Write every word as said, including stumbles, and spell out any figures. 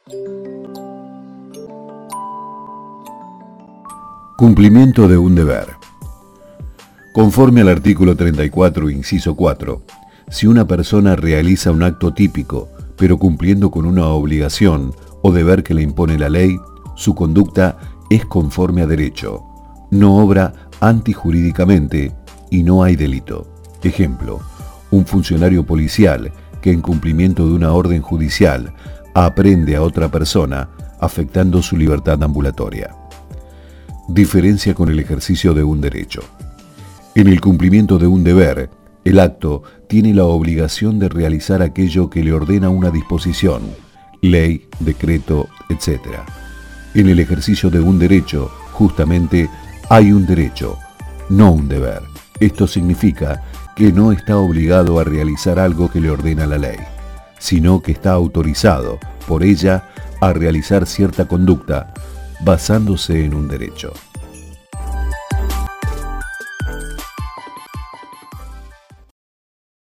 Cumplimiento de un deber. Conforme al artículo treinta y cuatro, inciso cuatro, si una persona realiza un acto típico, pero cumpliendo con una obligación o deber que le impone la ley, su conducta es conforme a derecho, no obra antijurídicamente y no hay delito. Ejemplo, un funcionario policial que en cumplimiento de una orden judicial aprehende a otra persona afectando su libertad ambulatoria. Diferencia con el ejercicio de un derecho. En el cumplimiento de un deber, el acto tiene la obligación de realizar aquello que le ordena una disposición, ley, decreto, etcétera. En el ejercicio de un derecho, justamente, hay un derecho, no un deber. Esto significa que no está obligado a realizar algo que le ordena la ley, sino que está autorizado por ella a realizar cierta conducta basándose en un derecho.